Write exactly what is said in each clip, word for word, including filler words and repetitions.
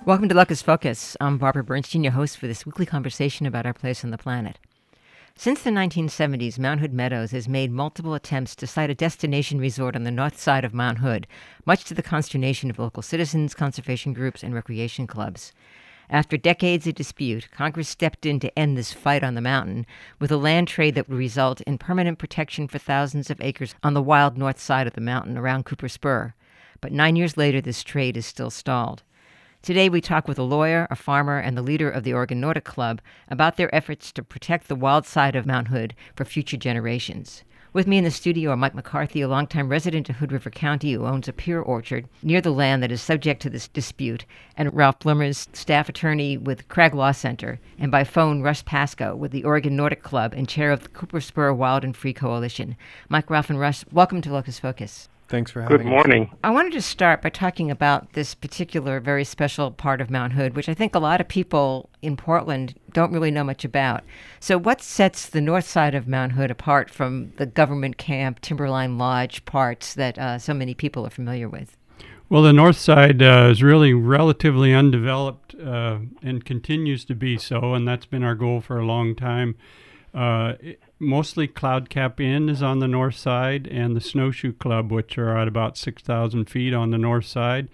Welcome to Locus Focus. I'm Barbara Bernstein, your host for this weekly conversation about our place on the planet. Since the nineteen seventies, Mount Hood Meadows has made multiple attempts to site a destination resort on the north side of Mount Hood, much to the consternation of local citizens, conservation groups, and recreation clubs. After decades of dispute, Congress stepped in to end this fight on the mountain with a land trade that would result in permanent protection for thousands of acres on the wild north side of the mountain around Cooper Spur. But nine years later, this trade is still stalled. Today, we talk with a lawyer, a farmer, and the leader of the Oregon Nordic Club about their efforts to protect the wild side of Mount Hood for future generations. With me in the studio are Mike McCarthy, a longtime resident of Hood River County who owns a pear orchard near the land that is subject to this dispute, and Ralph Blumers, staff attorney with Crag Law Center, and by phone, Russ Pascoe with the Oregon Nordic Club and chair of the Cooper Spur Wild and Free Coalition. Mike, Ralph, and Russ, welcome to Locus Focus. Thanks for having us. Good morning. I wanted to start by talking about this particular very special part of Mount Hood, which I think a lot of people in Portland don't really know much about. So what sets the north side of Mount Hood apart from the government camp, Timberline Lodge parts that uh, so many people are familiar with? Well, the north side uh, is really relatively undeveloped uh, and continues to be so, and that's been our goal for a long time. Uh, it, mostly Cloud Cap Inn is on the north side, and the Snowshoe Club, which are at about six thousand feet on the north side.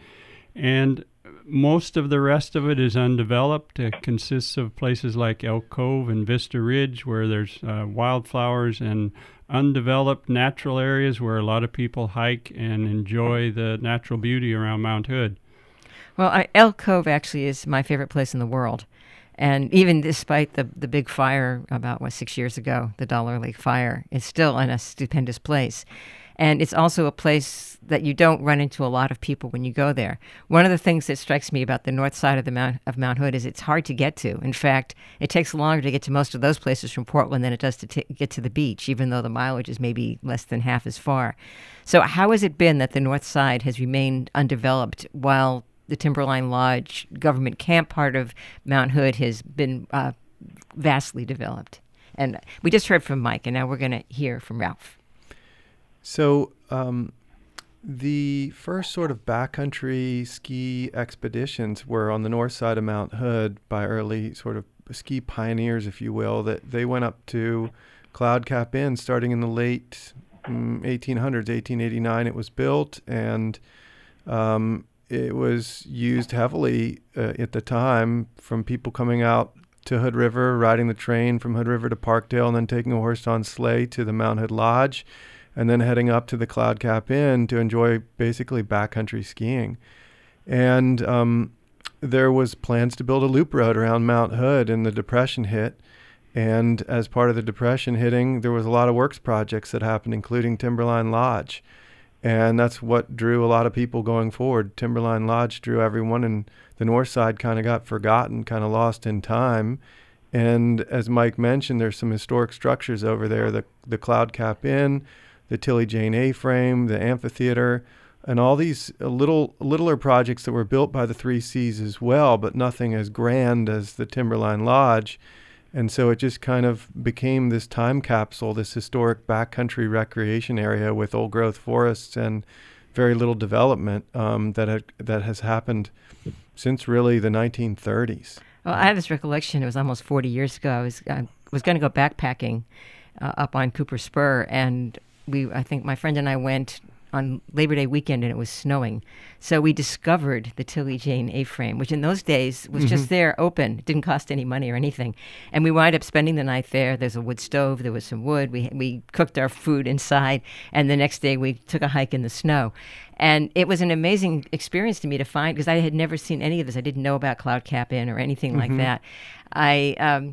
And most of the rest of it is undeveloped. It consists of places like Elk Cove and Vista Ridge, where there's uh, wildflowers and undeveloped natural areas where a lot of people hike and enjoy the natural beauty around Mount Hood. Well, I, Elk Cove actually is my favorite place in the world. And even despite the, the big fire about, what, six years ago, the Dollar Lake fire, it's still in a stupendous place. And it's also a place that you don't run into a lot of people when you go there. One of the things that strikes me about the north side of the Mount of Mount Hood is it's hard to get to. In fact, it takes longer to get to most of those places from Portland than it does to t- get to the beach, even though the mileage is maybe less than half as far. So how has it been that the north side has remained undeveloped while the Timberline Lodge government camp part of Mount Hood has been uh, vastly developed? And we just heard from Mike, and now we're going to hear from Ralph. So um, the first sort of backcountry ski expeditions were on the north side of Mount Hood by early sort of ski pioneers, if you will, that they went up to Cloud Cap Inn starting in the late um, eighteen hundreds, eighteen eighty-nine it was built, and um, it was used heavily uh, at the time from people coming out to Hood River, riding the train from Hood River to Parkdale, and then taking a horse-drawn sleigh to the Mount Hood Lodge, and then heading up to the Cloud Cap Inn to enjoy basically backcountry skiing. And um, there was plans to build a loop road around Mount Hood, and the Depression hit. And as part of the Depression hitting, there was a lot of works projects that happened, including Timberline Lodge. And that's what drew a lot of people going forward. Timberline Lodge drew everyone, and the north side kind of got forgotten, kind of lost in time. And as Mike mentioned, there's some historic structures over there, the, the Cloud Cap Inn, the Tilly Jane A-frame, the amphitheater, and all these little littler projects that were built by the Three Seas as well, but nothing as grand as the Timberline Lodge. And so it just kind of became this time capsule, this historic backcountry recreation area with old growth forests and very little development um, that had, that has happened since really the nineteen thirties. Well, I have this recollection. It was almost forty years ago. I was I was going to go backpacking uh, up on Cooper Spur, and we I think my friend and I went on Labor Day weekend, and it was snowing. So we discovered the Tilly Jane A-frame, which in those days was mm-hmm. just there, open. It didn't cost any money or anything. And we wound up spending the night there. There's a wood stove. There was some wood. We we cooked our food inside. And the next day we took a hike in the snow. And it was an amazing experience to me to find, because I had never seen any of this. I didn't know about Cloud Cap Inn or anything mm-hmm. like that. I um,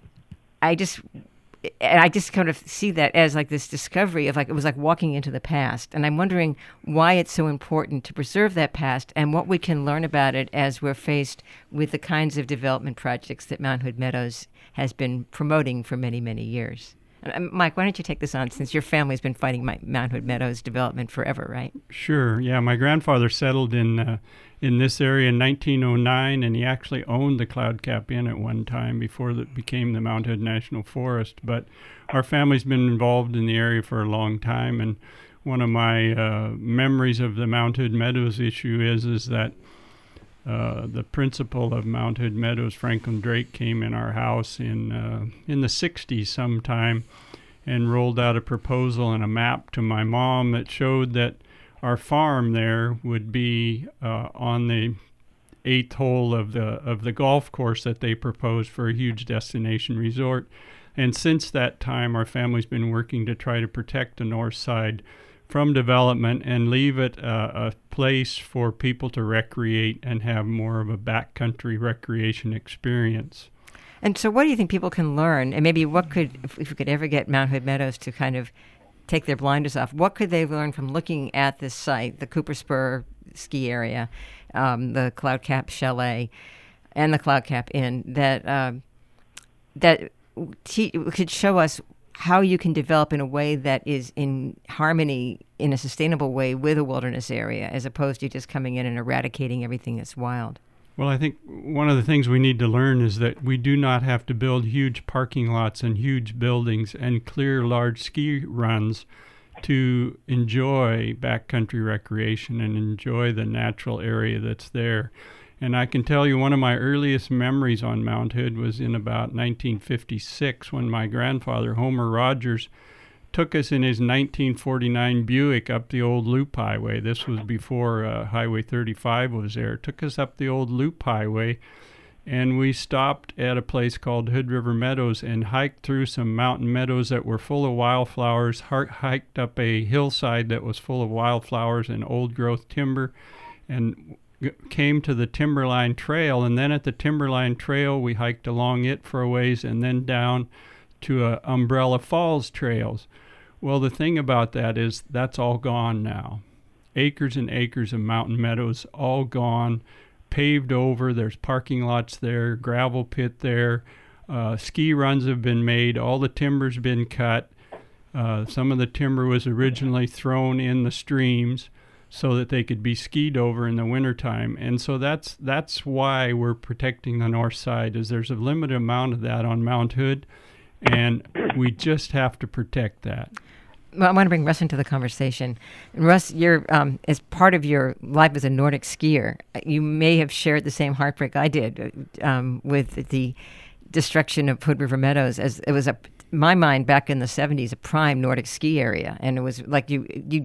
I just... And I just kind of see that as like this discovery of like, it was like walking into the past. And I'm wondering why it's so important to preserve that past and what we can learn about it as we're faced with the kinds of development projects that Mount Hood Meadows has been promoting for many, many years. And Mike, why don't you take this on, since your family's been fighting my Mount Hood Meadows development forever, right? Sure. Yeah, my grandfather settled in uh, in this area in nineteen oh nine, and he actually owned the Cloud Cap Inn at one time before it became the Mount Hood National Forest. But our family's been involved in the area for a long time, and one of my uh, memories of the Mount Hood Meadows issue is is that uh, the principal of Mount Hood Meadows, Franklin Drake, came in our house in uh, in the sixties sometime and rolled out a proposal and a map to my mom that showed that our farm there would be uh, on the eighth hole of the of the golf course that they proposed for a huge destination resort. And since that time, our family's been working to try to protect the north side from development and leave it uh, a place for people to recreate and have more of a backcountry recreation experience. And so what do you think people can learn? And maybe what could, if, if we could ever get Mount Hood Meadows to kind of take their blinders off, what could they learn from looking at this site, the Cooper Spur ski area, um, the Cloud Cap Chalet, and the Cloud Cap Inn, that um, that te- could show us how you can develop in a way that is in harmony, in a sustainable way, with a wilderness area, as opposed to just coming in and eradicating everything that's wild? Well, I think one of the things we need to learn is that we do not have to build huge parking lots and huge buildings and clear large ski runs to enjoy backcountry recreation and enjoy the natural area that's there. And I can tell you one of my earliest memories on Mount Hood was in about nineteen fifty-six when my grandfather, Homer Rogers, took us in his nineteen forty-nine Buick up the old Loop Highway. This was before uh, Highway thirty-five was there. Took us up the old Loop Highway, and we stopped at a place called Hood River Meadows and hiked through some mountain meadows that were full of wildflowers, hiked up a hillside that was full of wildflowers and old-growth timber, and came to the Timberline Trail. And then at the Timberline Trail, we hiked along it for a ways and then down to uh, Umbrella Falls trails. Well, the thing about that is that's all gone now. Acres and acres of mountain meadows, all gone, paved over. There's parking lots there, gravel pit there. Uh, ski runs have been made. All the timber's been cut. Uh, some of the timber was originally thrown in the streams so that they could be skied over in the wintertime. And so that's that's why we're protecting the north side, is there's a limited amount of that on Mount Hood, and we just have to protect that. Well, I want to bring Russ into the conversation. And Russ, you're, um, as part of your life as a Nordic skier, you may have shared the same heartbreak I did um, with the destruction of Hood River Meadows. As it was, a, in my mind, back in the seventies, a prime Nordic ski area. And it was like you... you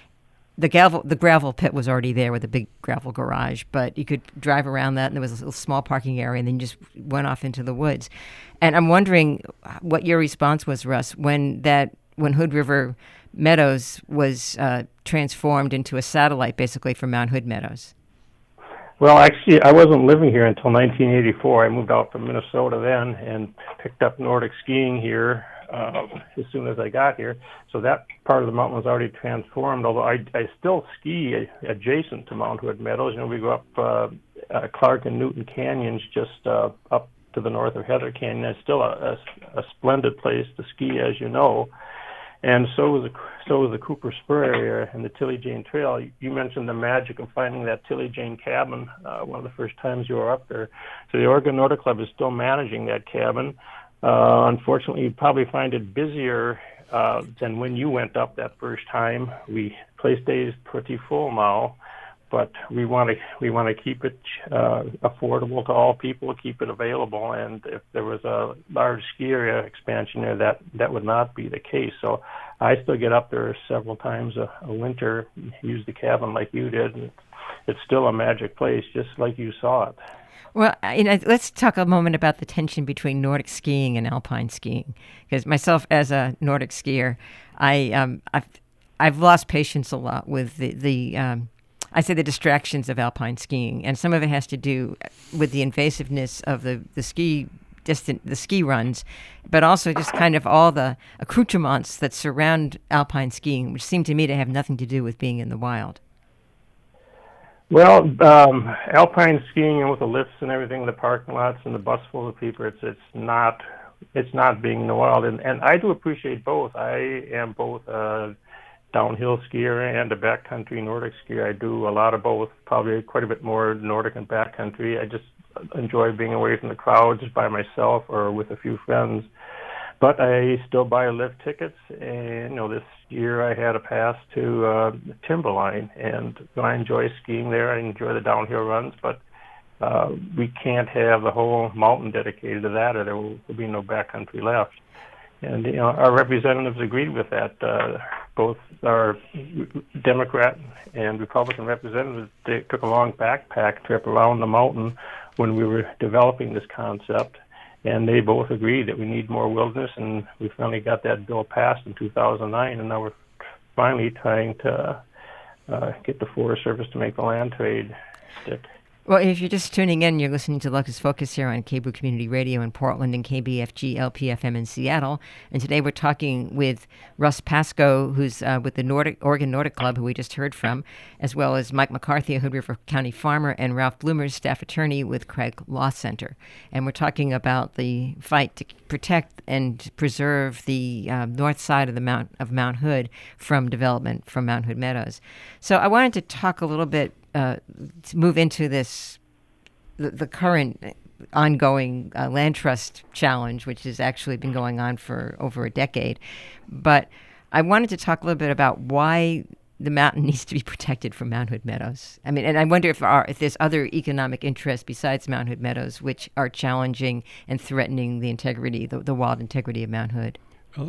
The gravel, the gravel pit was already there with a big gravel garage, but you could drive around that, and there was a little small parking area, and then you just went off into the woods. And I'm wondering what your response was, Russ, when that when Hood River Meadows was uh, transformed into a satellite, basically, for Mount Hood Meadows. Well, actually, I wasn't living here until nineteen eighty-four. I moved out from Minnesota then and picked up Nordic skiing here Uh, as soon as I got here. So that part of the mountain was already transformed, although I, I still ski adjacent to Mount Hood Meadows. You know, we go up uh, uh, Clark and Newton Canyons just uh, up to the north of Heather Canyon. It's still a, a, a splendid place to ski, as you know. And so was the, so was the Cooper Spur area and the Tilly Jane Trail. You, you mentioned the magic of finding that Tilly Jane cabin uh, one of the first times you were up there. So the Oregon Nordic Club is still managing that cabin. Uh, unfortunately, you'd probably find it busier uh, than when you went up that first time. We place day is pretty full now, but we want to we want to keep it uh, affordable to all people, keep it available. And if there was a large ski area expansion there, that that would not be the case. So I still get up there several times a, a winter, use the cabin like you did. And it's still a magic place, just like you saw it. Well, you know, let's talk a moment about the tension between Nordic skiing and alpine skiing. Because myself, as a Nordic skier, I um, I've, I've lost patience a lot with the the um, I say the distractions of alpine skiing, and some of it has to do with the invasiveness of the the ski distant the ski runs, but also just kind of all the accoutrements that surround alpine skiing, which seem to me to have nothing to do with being in the wild. Well, um, alpine skiing and with the lifts and everything, the parking lots and the bus full of people, it's it's not it's not being in the wild. And, and I do appreciate both. I am both a downhill skier and a backcountry Nordic skier. I do a lot of both, probably quite a bit more Nordic and backcountry. I just enjoy being away from the crowd just by myself or with a few friends. But I still buy lift tickets, and you know, this year I had a pass to uh, Timberline, and I enjoy skiing there. I enjoy the downhill runs, but uh, we can't have the whole mountain dedicated to that, or there will, will be no backcountry left. And you know, our representatives agreed with that. Uh, both our Democrat and Republican representatives, they took a long backpack trip around the mountain when we were developing this concept, and they both agreed that we need more wilderness, and we finally got that bill passed in two thousand nine, and now we're finally trying to uh, get the Forest Service to make the land trade stick. Well, if you're just tuning in, you're listening to Locust Focus here on K B O Community Radio in Portland and K B F G L P F M in Seattle. And today we're talking with Russ Pascoe, who's uh, with the Nordic Oregon Nordic Club, who we just heard from, as well as Mike McCarthy, a Hood River County farmer, and Ralph Bloomers, staff attorney with Craig Law Center. And we're talking about the fight to protect and preserve the uh, north side of the Mount of Mount Hood from development from Mount Hood Meadows. So I wanted to talk a little bit Uh, to move into this, the, the current ongoing uh, land trust challenge, which has actually been going on for over a decade. But I wanted to talk a little bit about why the mountain needs to be protected from Mount Hood Meadows. I mean, and I wonder if, our, if there's other economic interests besides Mount Hood Meadows which are challenging and threatening the integrity, the, the wild integrity of Mount Hood. Well,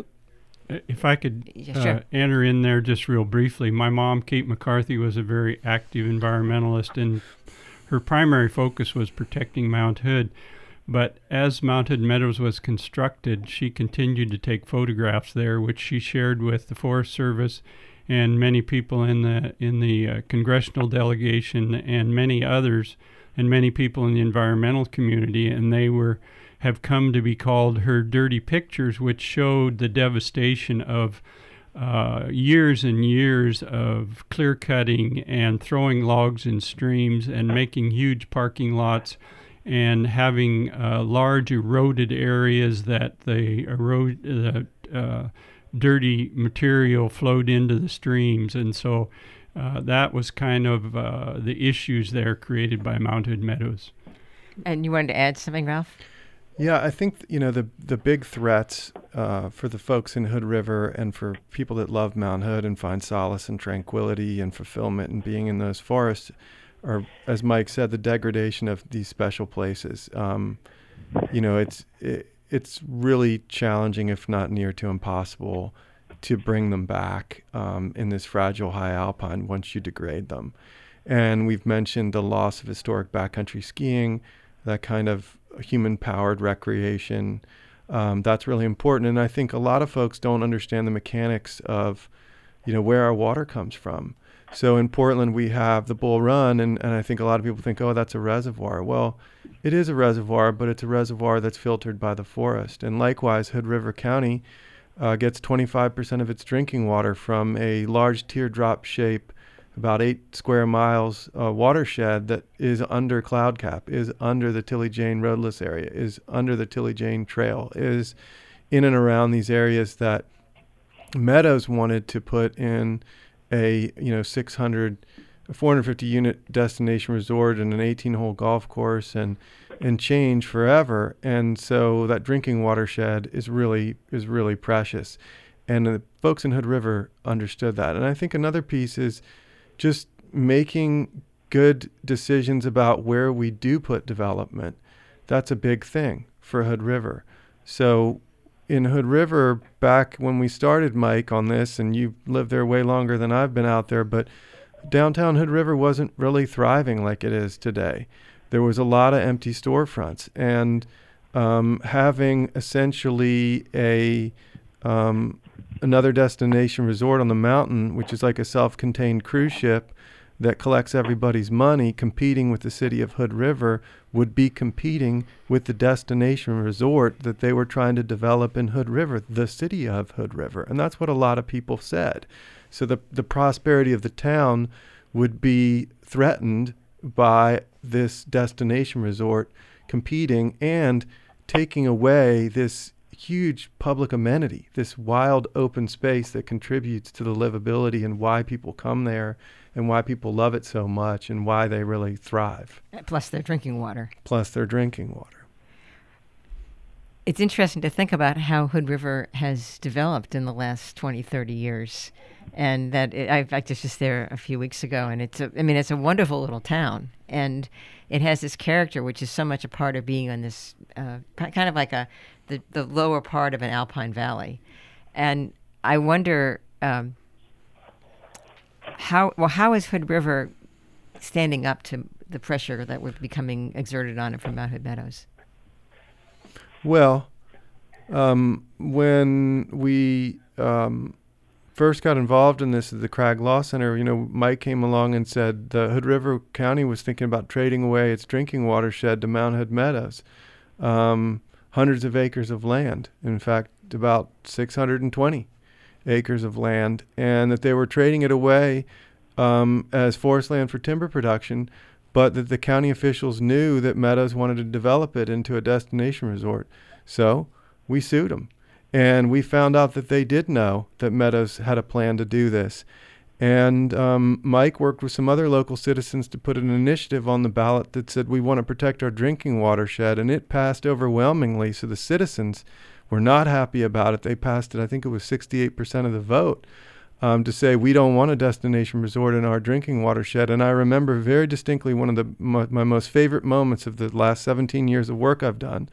if I could Yeah, sure. uh, enter in there just real briefly, my mom, Kate McCarthy, was a very active environmentalist, and her primary focus was protecting Mount Hood. But as Mount Hood Meadows was constructed, she continued to take photographs there, which she shared with the Forest Service and many people in the in the uh, congressional delegation and many others, and many people in the environmental community, and they were have come to be called her dirty pictures, which showed the devastation of uh, years and years of clear cutting and throwing logs in streams and making huge parking lots and having uh, large eroded areas that the erode the uh, dirty material flowed into the streams. And so uh, that was kind of uh, the issues there created by Mount Hood Meadows. And you wanted to add something, Ralph? Yeah, I think, you know, the the big threats uh, for the folks in Hood River and for people that love Mount Hood and find solace and tranquility and fulfillment in being in those forests are, as Mike said, the degradation of these special places. Um, you know, it's it, it's really challenging, if not near to impossible, to bring them back um, in this fragile high alpine once you degrade them. And we've mentioned the loss of historic backcountry skiing, that kind of human-powered recreation. Um, that's really important. And I think a lot of folks don't understand the mechanics of, you know, where our water comes from. So in Portland, we have the Bull Run, and, and I think a lot of people think, oh, that's a reservoir. Well, it is a reservoir, but it's a reservoir that's filtered by the forest. And likewise, Hood River County uh, gets twenty-five percent of its drinking water from a large teardrop shape, about eight square miles uh, watershed that is under Cloud Cap, is under the Tilly Jane roadless area, is under the Tilly Jane Trail, is in and around these areas that Meadows wanted to put in a, you know, six hundred, four hundred fifty unit destination resort and an eighteen hole golf course and and change forever. And so that drinking watershed is really is really precious. And the folks in Hood River understood that. And I think another piece is just making good decisions about where we do put development. That's a big thing for Hood River. So in Hood River, back when we started, Mike, on this, and you've lived there way longer than I've been out there, but downtown Hood River wasn't really thriving like it is today. There was a lot of empty storefronts, and um, having essentially a um, another destination resort on the mountain, which is like a self-contained cruise ship that collects everybody's money, competing with the city of Hood River, would be competing with the destination resort that they were trying to develop in Hood River, the city of Hood River. And that's what a lot of people said. So the the prosperity of the town would be threatened by this destination resort competing and taking away this huge public amenity, this wild open space that contributes to the livability and why people come there and why people love it so much and why they really thrive. Plus their drinking water. Plus their drinking water. it's interesting to think about how Hood River has developed in the last twenty, thirty years. And that it, I, I was just there a few weeks ago, and it's a, I mean, it's a wonderful little town. And it has this character, which is so much a part of being on this, uh, kind of like a the, the lower part of an alpine valley. And I wonder um, how, well, how is Hood River standing up to the pressure that was becoming exerted on it from Mount Hood Meadows? Well, um, when we um, first got involved in this at the Cragg Law Center, you know, Mike came along and said the Hood River County was thinking about trading away its drinking watershed to Mount Hood Meadows, um, hundreds of acres of land. In fact, about six hundred twenty acres of land, and that they were trading it away um, as forest land for timber production, but that the county officials knew that Meadows wanted to develop it into a destination resort. So we sued them. And we found out that they did know that Meadows had a plan to do this. And um, Mike worked with some other local citizens to put an initiative on the ballot that said we want to protect our drinking watershed, and it passed overwhelmingly. So the citizens were not happy about it. They passed it, I think it was sixty-eight percent of the vote, um, to say we don't want a destination resort in our drinking watershed. And I remember very distinctly one of the my, my most favorite moments of the last seventeen years of work I've done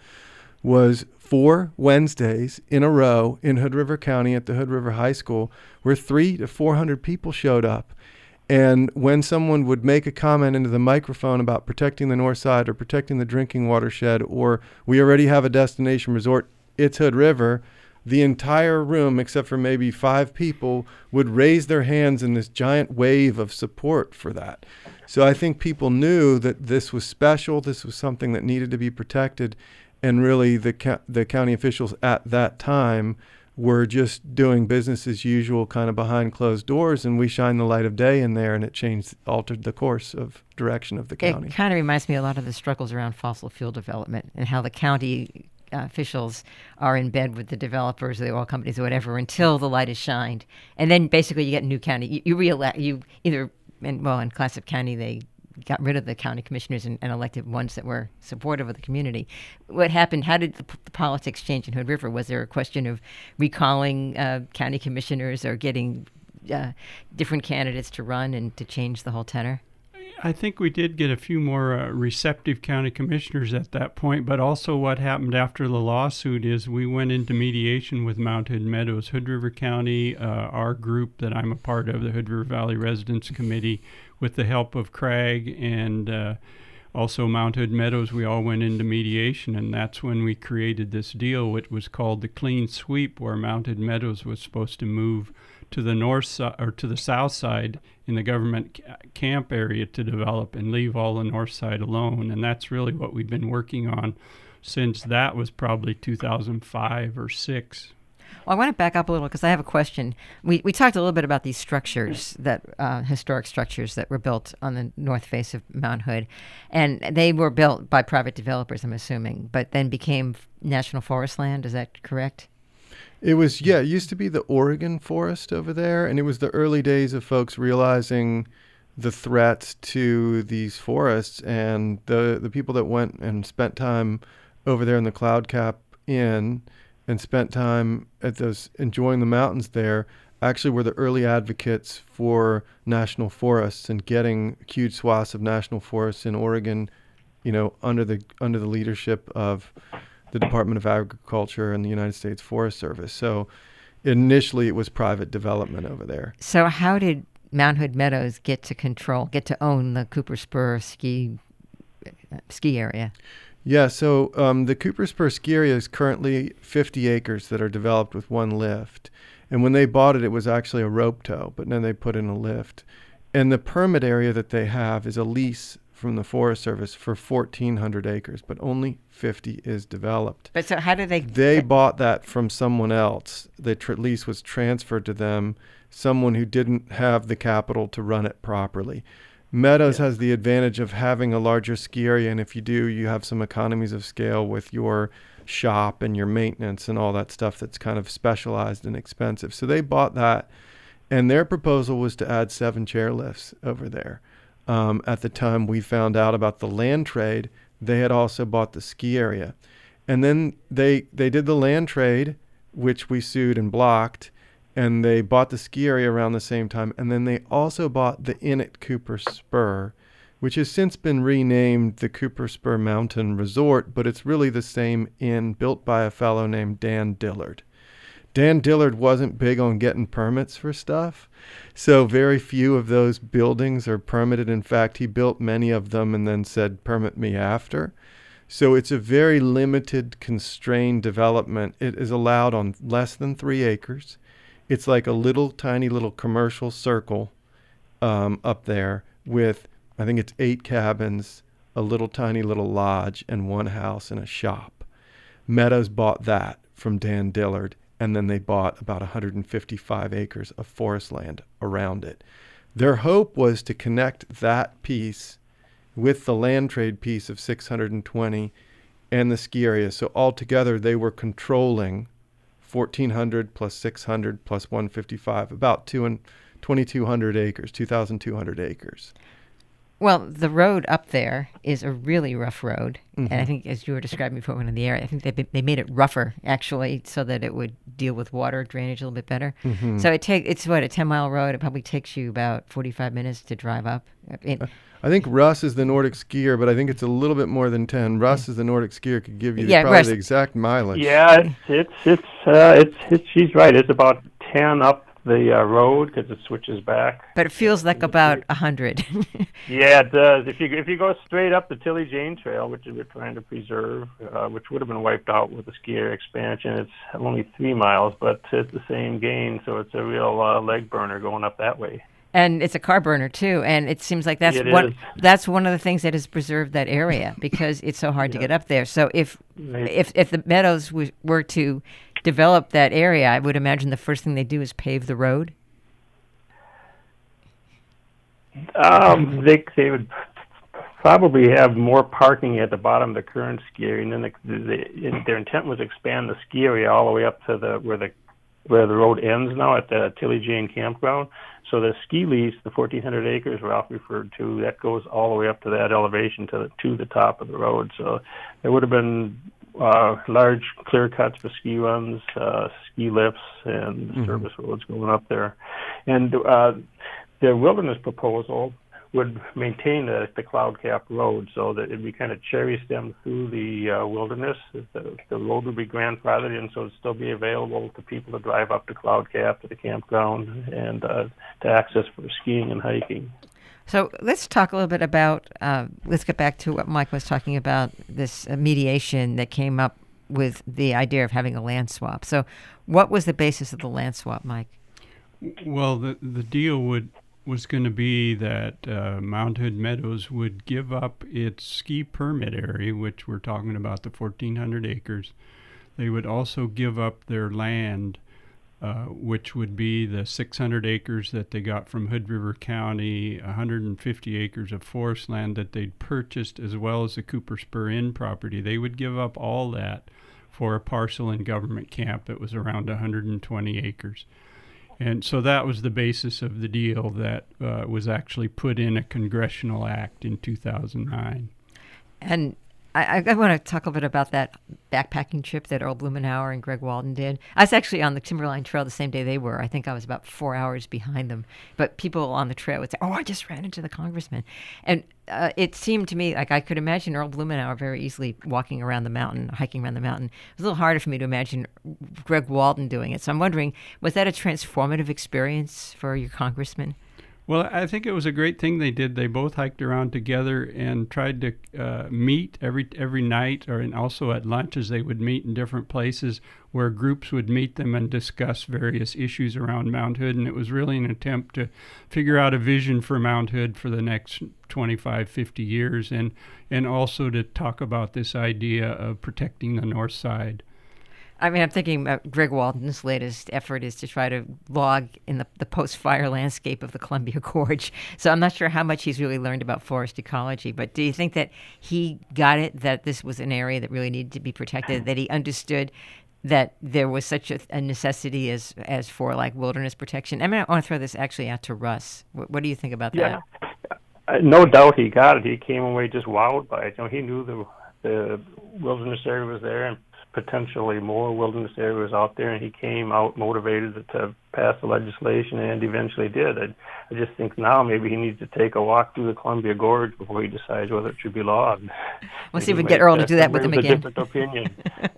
was four Wednesdays in a row in Hood River County at the Hood River High School, where three to four hundred people showed up. And when someone would make a comment into the microphone about protecting the north side or protecting the drinking watershed, or we already have a destination resort, it's Hood River, the entire room, except for maybe five people, would raise their hands in this giant wave of support for that. So I think people knew that this was special, this was something that needed to be protected. And really, the co- the county officials at that time were just doing business as usual, kind of behind closed doors, and we shined the light of day in there, and it changed, altered the course of direction of the county. It kind of reminds me a lot of the struggles around fossil fuel development and how the county uh, officials are in bed with the developers or the oil companies or whatever until the light is shined, and then basically you get a new county. You, you re-elect, you either, and well, in Clatsop County they got rid of the county commissioners and, and elected ones that were supportive of the community. What happened? How did the, the politics change in Hood River? Was there a question of recalling uh, county commissioners or getting uh, different candidates to run and to change the whole tenor? I think we did get a few more uh, receptive county commissioners at that point, but also what happened after the lawsuit is we went into mediation with Mount Hood Meadows. Hood River County, uh, our group that I'm a part of, the Hood River Valley Residents Committee, with the help of Cragg and uh, also Mount Hood Meadows, we all went into mediation, and that's when we created this deal, which was called the Clean Sweep, where Mount Hood Meadows was supposed to move to the north side or to the south side in the government ca- camp area to develop and leave all the north side alone. And that's really what we've been working on since that was probably two thousand five or six. Well, I want to back up a little because I have a question. We we talked a little bit about these structures, that uh, historic structures that were built on the north face of Mount Hood, and they were built by private developers, I'm assuming, but then became national forest land. Is that correct? It was, yeah, it used to be the Oregon forest over there, and it was the early days of folks realizing the threats to these forests, and the the people that went and spent time over there in the Cloud Cap Inn and spent time at those enjoying the mountains there actually were the early advocates for national forests and getting huge swaths of national forests in Oregon, you know, under the under the leadership of the Department of Agriculture and the United States Forest Service. So initially it was private development over there. So how did Mount Hood Meadows get to control, get to own the Cooper Spur ski uh, ski area? Yeah, so um, the Cooper Spur ski area is currently fifty acres that are developed with one lift. And when they bought it, it was actually a rope tow, but then they put in a lift. And the permit area that they have is a lease from the Forest Service for fourteen hundred acres, but only fifty is developed. But so how did they... They bought that from someone else. The tr- lease was transferred to them, someone who didn't have the capital to run it properly. Meadows yeah. has the advantage of having a larger ski area, and if you do, you have some economies of scale with your shop and your maintenance and all that stuff that's kind of specialized and expensive. So they bought that, and their proposal was to add seven chairlifts over there. Um, at the time we found out about the land trade, they had also bought the ski area. And then they they did the land trade, which we sued and blocked, and they bought the ski area around the same time. And then they also bought the inn at Cooper Spur, which has since been renamed the Cooper Spur Mountain Resort, but it's really the same inn built by a fellow named Dan Dillard. Dan Dillard wasn't big on getting permits for stuff, so very few of those buildings are permitted. In fact, he built many of them and then said, permit me after. So it's a very limited, constrained development. It is allowed on less than three acres. It's like a little tiny little commercial circle um, up there with, I think it's eight cabins, a little tiny little lodge, and one house and a shop. Meadows bought that from Dan Dillard, and then they bought about one hundred fifty-five acres of forest land around it. Their hope was to connect that piece with the land trade piece of six hundred twenty and the ski area. So altogether, they were controlling fourteen hundred plus six hundred plus one hundred fifty-five, about two and twenty-two hundred acres, two thousand two hundred acres. Well, the road up there is a really rough road. Mm-hmm. And I think, as you were describing before, when in the area, I think they they made it rougher, actually, so that it would deal with water drainage a little bit better. Mm-hmm. So it take it's, what, a ten-mile road. It probably takes you about forty-five minutes to drive up. It, I think Russ is the Nordic skier, but I think it's a little bit more than ten. Russ is the Nordic skier, could give you Yeah, probably Russ. the exact mileage. Yeah, it's it's it's uh, it's, it's she's right. It's about ten up the uh, road because it switches back. but it feels like about one hundred. Yeah, it does. If you if you go straight up the Tilly Jane Trail, which we're trying to preserve, uh, which would have been wiped out with the ski area expansion, it's only three miles, but it's the same gain, so it's a real uh, leg burner going up that way. And it's a car burner, too. And it seems like that's It one, is. that's one of the things that has preserved that area because it's so hard to Yeah. get up there. So if Right. if if the Meadows w- were to develop that area, I would imagine the first thing they do is pave the road. Um, they they would probably have more parking at the bottom of the current ski area, and then the, the, the, their intent was to expand the ski area all the way up to the where the where the road ends now at the Tilly Jane campground. So the ski lease, the fourteen hundred acres Ralph referred to, that goes all the way up to that elevation to the, to the top of the road. So there would have been uh, large clear cuts for ski runs, uh, ski lifts, and Mm-hmm. service roads going up there. And uh, the wilderness proposal would maintain the, the Cloud Cap Road so that it'd be kind of cherry stemmed through the uh, wilderness. The, the road would be grandfathered in, so it'd still be available to people to drive up to Cloud Cap, to the campground, and uh, to access for skiing and hiking. So let's talk a little bit about, uh, let's get back to what Mike was talking about, this uh, mediation that came up with the idea of having a land swap. So what was the basis of the land swap, Mike? Well, the the deal would was going to be that uh, Mount Hood Meadows would give up its ski permit area, which we're talking about the fourteen hundred acres. They would also give up their land, uh, which would be the six hundred acres that they got from Hood River County, one hundred fifty acres of forest land that they'd purchased, as well as the Cooper Spur Inn property. They would give up all that for a parcel in Government Camp that was around one hundred twenty acres. And so that was the basis of the deal that uh, was actually put in a congressional act in two thousand nine. And I, I want to talk a little bit about that backpacking trip that Earl Blumenauer and Greg Walden did. I was actually on the Timberline Trail the same day they were. I think I was about four hours behind them. But people on the trail would say, oh, I just ran into the congressman. And uh, it seemed to me like I could imagine Earl Blumenauer very easily walking around the mountain, hiking around the mountain. It was a little harder for me to imagine Greg Walden doing it. So I'm wondering, was that a transformative experience for your congressman? Well, I think it was a great thing they did. They both hiked around together and tried to uh, meet every every night, or and also at lunches they would meet in different places where groups would meet them and discuss various issues around Mount Hood. And it was really an attempt to figure out a vision for Mount Hood for the next twenty-five, fifty years, and and also to talk about this idea of protecting the north side. I mean, I'm thinking about Greg Walden's latest effort is to try to log in the, the post-fire landscape of the Columbia Gorge. So I'm not sure how much he's really learned about forest ecology, but do you think that he got it, that this was an area that really needed to be protected, that he understood that there was such a, a necessity as as for, like, wilderness protection? I mean, I want to throw this actually out to Russ. What, what do you think about Yeah, that? uh, no doubt he got it. He came away just wowed by it. You know, he knew the the wilderness area was there and potentially more wilderness areas out there, and he came out motivated to pass the legislation and eventually did. I, I just think now maybe he needs to take a walk through the Columbia Gorge before he decides whether it should be logged. We'll see if we can get Earl to do that with him again. A different opinion.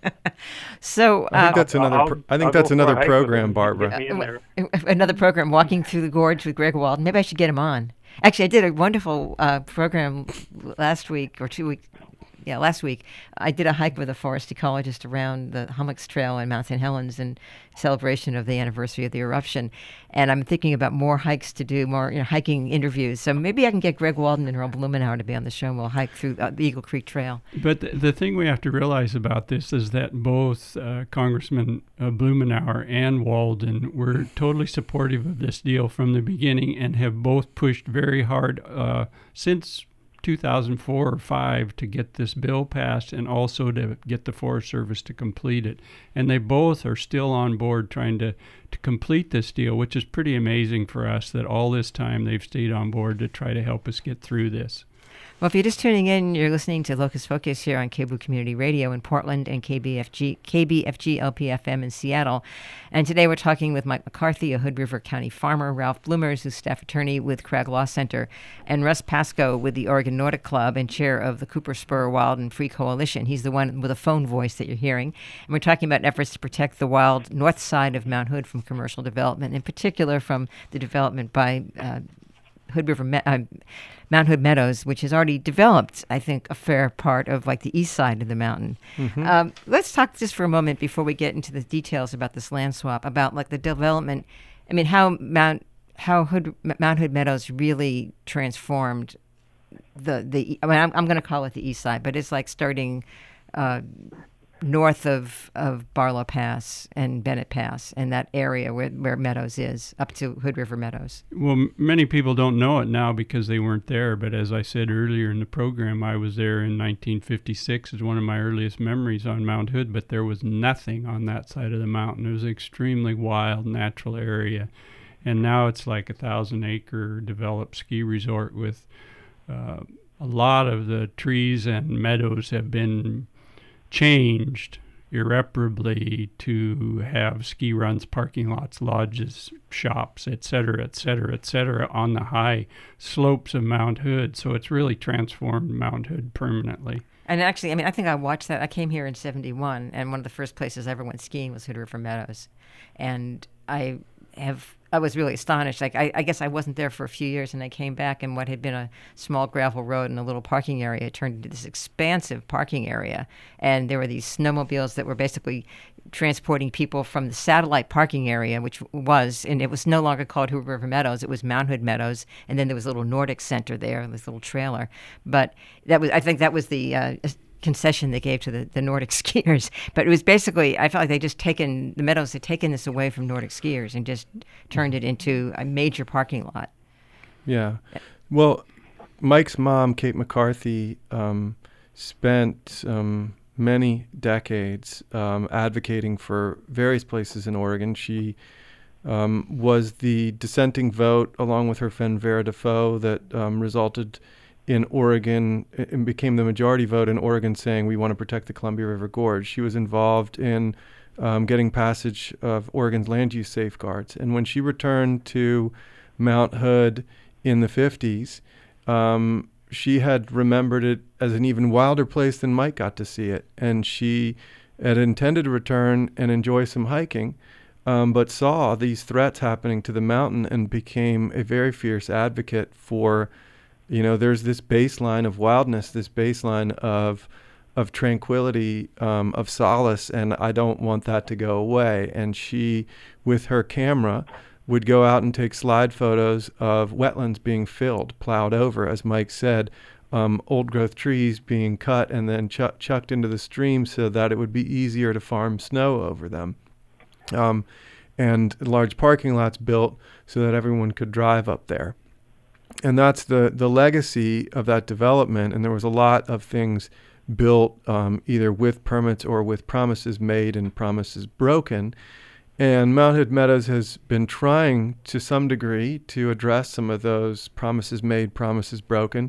So uh, I think that's another. Pro- I think I'll that's another program, him. Barbara. Uh, another program, Walking Through the Gorge with Greg Walden. Maybe I should get him on. Actually, I did a wonderful uh, program last week or two weeks. Yeah, last week I did a hike with a forest ecologist around the Hummocks Trail in Mount Saint Helens in celebration of the anniversary of the eruption. And I'm thinking about more hikes to do, more you know, hiking interviews. So maybe I can get Greg Walden and Earl Blumenauer to be on the show, and we'll hike through uh, the Eagle Creek Trail. But the, the thing we have to realize about this is that both uh, Congressman uh, Blumenauer and Walden were totally supportive of this deal from the beginning and have both pushed very hard uh, since two thousand four or five to get this bill passed and also to get the Forest Service to complete it. And they both are still on board trying to, to complete this deal, which is pretty amazing for us that all this time they've stayed on board to try to help us get through this. Well, if you're just tuning in, you're listening to Locust Focus here on K B O O Community Radio in Portland and K B F G, K B F G L P F M in Seattle. And today we're talking with Mike McCarthy, a Hood River County farmer, Ralph Bloomers, who's staff attorney with Crag Law Center, and Russ Pascoe with the Oregon Nordic Club and chair of the Cooper Spur Wild and Free Coalition. He's the one with a phone voice that you're hearing. And we're talking about efforts to protect the wild north side of Mount Hood from commercial development, in particular from the development by uh, Hood River, Me- uh, Mount Hood Meadows, which has already developed, I think, a fair part of like the east side of the mountain. Mm-hmm. Um, let's talk just for a moment before we get into the details about this land swap, about like the development. I mean, how Mount how Hood Mount Hood Meadows really transformed the the. I mean, I'm, I'm going to call it the east side, but it's like starting uh, north of, of Barlow Pass and Bennett Pass and that area where, where Meadows is, up to Hood River Meadows. Well, m- many people don't know it now because they weren't there, but as I said earlier in the program, I was there in nineteen fifty-six. It's one of my earliest memories on Mount Hood, but there was nothing on that side of the mountain. It was an extremely wild, natural area, and now it's like a thousand-acre developed ski resort with uh, a lot of the trees and meadows have been changed irreparably to have ski runs, parking lots, lodges, shops, et cetera, et cetera, et cetera, on the high slopes of Mount Hood. So it's really transformed Mount Hood permanently. And actually, I mean, I think I watched that. I came here in seventy-one, and one of the first places I ever went skiing was Hood River Meadows. And I have... I was really astonished. Like I, I guess I wasn't there for a few years, and I came back, and what had been a small gravel road and a little parking area turned into this expansive parking area. And there were these snowmobiles that were basically transporting people from the satellite parking area, which was, and it was no longer called Hood River Meadows, it was Mount Hood Meadows, and then there was a little Nordic Center there, this little trailer. But that was, I think that was the uh, concession they gave to the, the Nordic skiers. But it was basically, I felt like they just taken, the Meadows had taken this away from Nordic skiers and just turned it into a major parking lot. Yeah. Well, Mike's mom, Kate McCarthy, um, spent um, many decades um, advocating for various places in Oregon. She um, was the dissenting vote, along with her friend Vera Defoe, that um, resulted in Oregon, it became the majority vote in Oregon saying we want to protect the Columbia River Gorge. She was involved in um, getting passage of Oregon's land use safeguards. And when she returned to Mount Hood in the fifties, um, she had remembered it as an even wilder place than Mike got to see it. And she had intended to return and enjoy some hiking, um, but saw these threats happening to the mountain and became a very fierce advocate for, you know, there's this baseline of wildness, this baseline of of tranquility, um, of solace, and I don't want that to go away. And she, with her camera, would go out and take slide photos of wetlands being filled, plowed over, as Mike said, um, old-growth trees being cut and then ch- chucked into the stream so that it would be easier to farm snow over them. Um, and large parking lots built so that everyone could drive up there. And that's the, the legacy of that development. And there was a lot of things built um, either with permits or with promises made and promises broken. And Mount Hood Meadows has been trying to some degree to address some of those promises made, promises broken.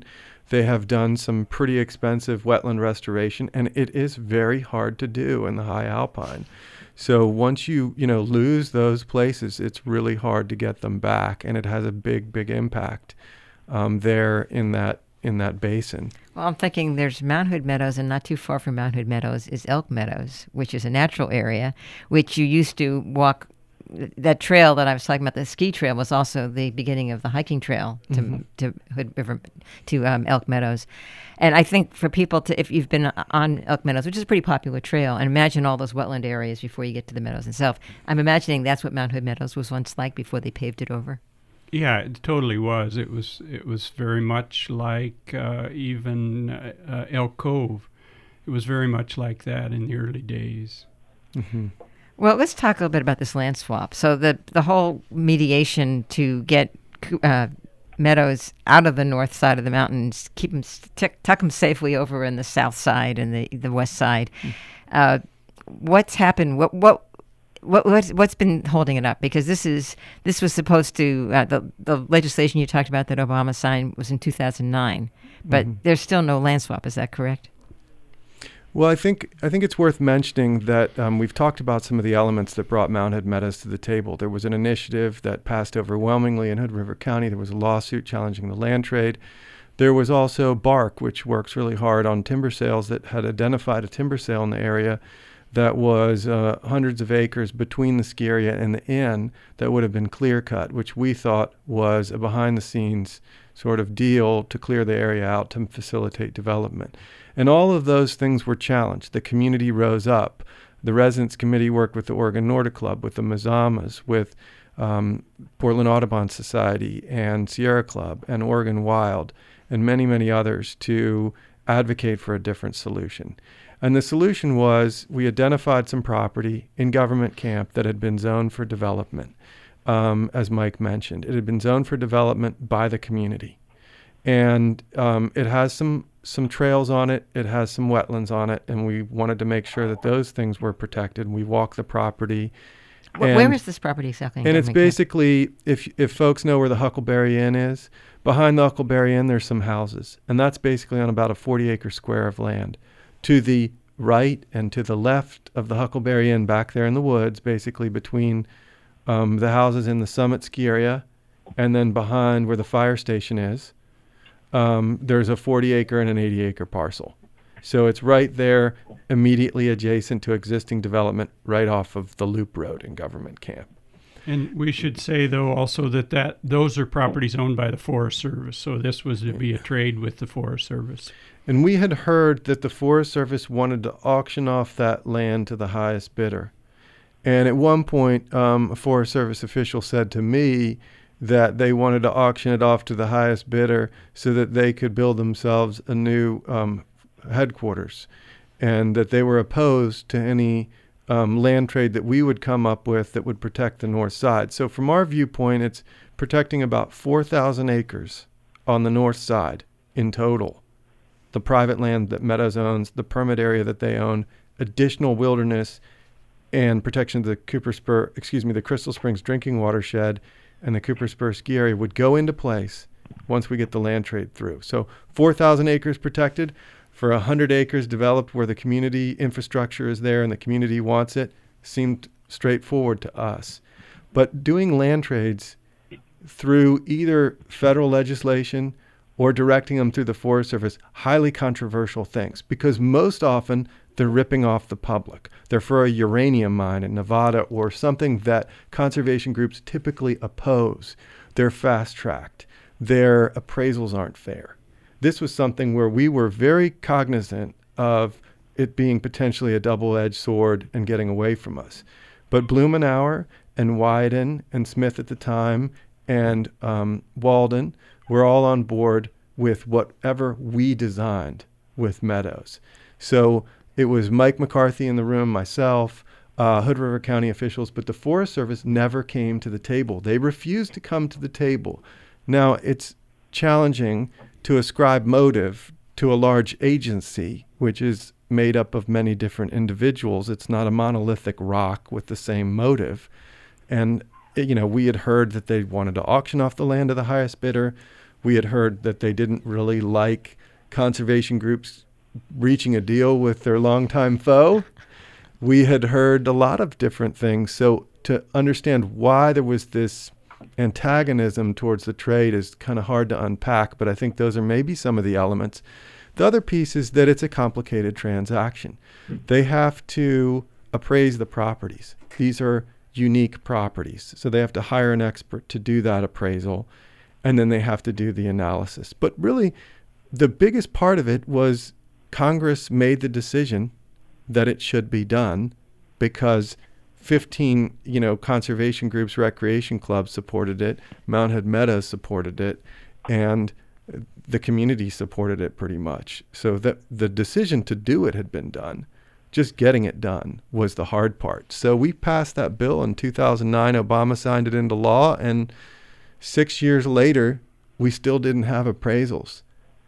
They have done some pretty expensive wetland restoration, and it is very hard to do in the high alpine. So once you, you know, lose those places, it's really hard to get them back, and it has a big, big impact um, there in that in that basin. Well, I'm thinking there's Mount Hood Meadows, and not too far from Mount Hood Meadows is Elk Meadows, which is a natural area, which you used to walk. That trail that I was talking about, the ski trail, was also the beginning of the hiking trail to mm-hmm. to Hood River, to um, Elk Meadows. And I think for people to, if you've been on Elk Meadows, which is a pretty popular trail, and imagine all those wetland areas before you get to the meadows itself. I'm imagining that's what Mount Hood Meadows was once like before they paved it over. Yeah, it totally was. It was it was very much like uh, even uh, uh, Elk Cove. It was very much like that in the early days. Mm-hmm. Well, let's talk a little bit about this land swap. So the the whole mediation to get uh, meadows out of the north side of the mountains, keep them t- tuck them safely over in the south side and the the west side. Mm. Uh, what's happened? What what what what's, what's been holding it up? Because this is this was supposed to uh, the the legislation you talked about that Obama signed was in two thousand nine, but mm-hmm. there's still no land swap. Is that correct? Well, I think I think it's worth mentioning that um, we've talked about some of the elements that brought Mount Hood Meadows to the table. There was an initiative that passed overwhelmingly in Hood River County. There was a lawsuit challenging the land trade. There was also Bark, which works really hard on timber sales, that had identified a timber sale in the area that was uh, hundreds of acres between the ski area and the inn that would have been clear cut, which we thought was a behind-the-scenes sort of deal to clear the area out to facilitate development. And all of those things were challenged. The community rose up. The Residents Committee worked with the Oregon Nordic Club, with the Mazamas, with um, Portland Audubon Society and Sierra Club and Oregon Wild and many, many others to advocate for a different solution. And the solution was we identified some property in Government Camp that had been zoned for development, um, as Mike mentioned. It had been zoned for development by the community. And um, it has some some trails on it, it has some wetlands on it, and we wanted to make sure that those things were protected. We walked the property. Where, where is this property exactly? And it's basically, if if folks know where the Huckleberry Inn is, behind the Huckleberry Inn there's some houses, and that's basically on about a forty acre square of land. To the right and to the left of the Huckleberry Inn, back there in the woods, basically between um, the houses in the Summit ski area, and then behind where the fire station is, Um, there's a forty acre and an eighty acre parcel. So it's right there, immediately adjacent to existing development, right off of the Loop Road in Government Camp. And we should say, though, also that, that those are properties owned by the Forest Service. So this was to be a trade with the Forest Service. And we had heard that the Forest Service wanted to auction off that land to the highest bidder. And at one point, um, a Forest Service official said to me that they wanted to auction it off to the highest bidder so that they could build themselves a new um, headquarters, and that they were opposed to any um, land trade that we would come up with that would protect the north side. So from our viewpoint, it's protecting about four thousand acres on the north side in total. The private land that Meadows owns, the permit area that they own, additional wilderness, and protection of the Cooper Spur, excuse me, the Crystal Springs drinking watershed and the Cooper Spur ski area would go into place once we get the land trade through. So four thousand acres protected for one hundred acres developed where the community infrastructure is there and the community wants it seemed straightforward to us. But doing land trades through either federal legislation or directing them through the Forest Service, highly controversial things, because most often they're ripping off the public. They're for a uranium mine in Nevada or something that conservation groups typically oppose. They're fast-tracked. Their appraisals aren't fair. This was something where we were very cognizant of it being potentially a double-edged sword and getting away from us. But Blumenauer and Wyden and Smith at the time and um, Walden were all on board with whatever we designed with Meadows. So it was Mike McCarthy in the room, myself, uh, Hood River County officials, but the Forest Service never came to the table. They refused to come to the table. Now, it's challenging to ascribe motive to a large agency, which is made up of many different individuals. It's not a monolithic rock with the same motive. And, you know, we had heard that they wanted to auction off the land to the highest bidder. We had heard that they didn't really like conservation groups reaching a deal with their longtime foe. We had heard a lot of different things. So to understand why there was this antagonism towards the trade is kind of hard to unpack, but I think those are maybe some of the elements. The other piece is that it's a complicated transaction. They have to appraise the properties. These are unique properties, so they have to hire an expert to do that appraisal, and then they have to do the analysis. But really, the biggest part of it was Congress made the decision that it should be done because fifteen, you know, conservation groups, recreation clubs supported it, Mount Hood Meadows supported it, and the community supported it pretty much. So that the decision to do it had been done. Just getting it done was the hard part. So we passed that bill in two thousand nine. Obama signed it into law, and six years later, we still didn't have appraisals.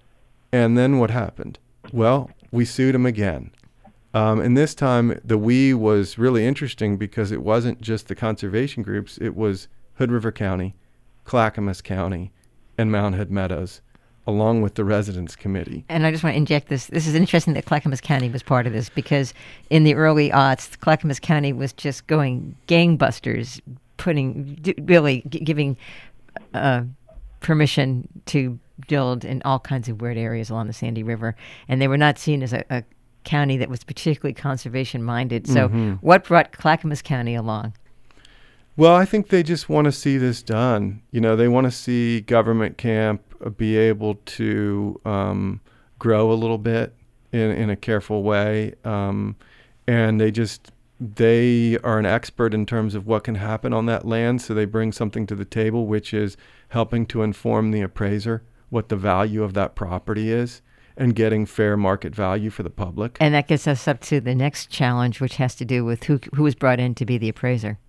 And then what happened? Well, we sued him again. Um, and this time, the we was really interesting because it wasn't just the conservation groups. It was Hood River County, Clackamas County, and Mount Hood Meadows, along with the Residents Committee. And I just want to inject this. This is interesting that Clackamas County was part of this because in the early aughts, Clackamas County was just going gangbusters, putting, d- really g- giving uh, permission to build in all kinds of weird areas along the Sandy River. And they were not seen as a, a county that was particularly conservation-minded. So Mm-hmm. what brought Clackamas County along? Well, I think they just want to see this done. You know, they want to see government camp be able to um, grow a little bit in, in a careful way. Um, and they just, they are an expert in terms of what can happen on that land. So they bring something to the table, which is helping to inform the appraiser what the value of that property is and getting fair market value for the public. And that gets us up to the next challenge, which has to do with who who was brought in to be the appraiser.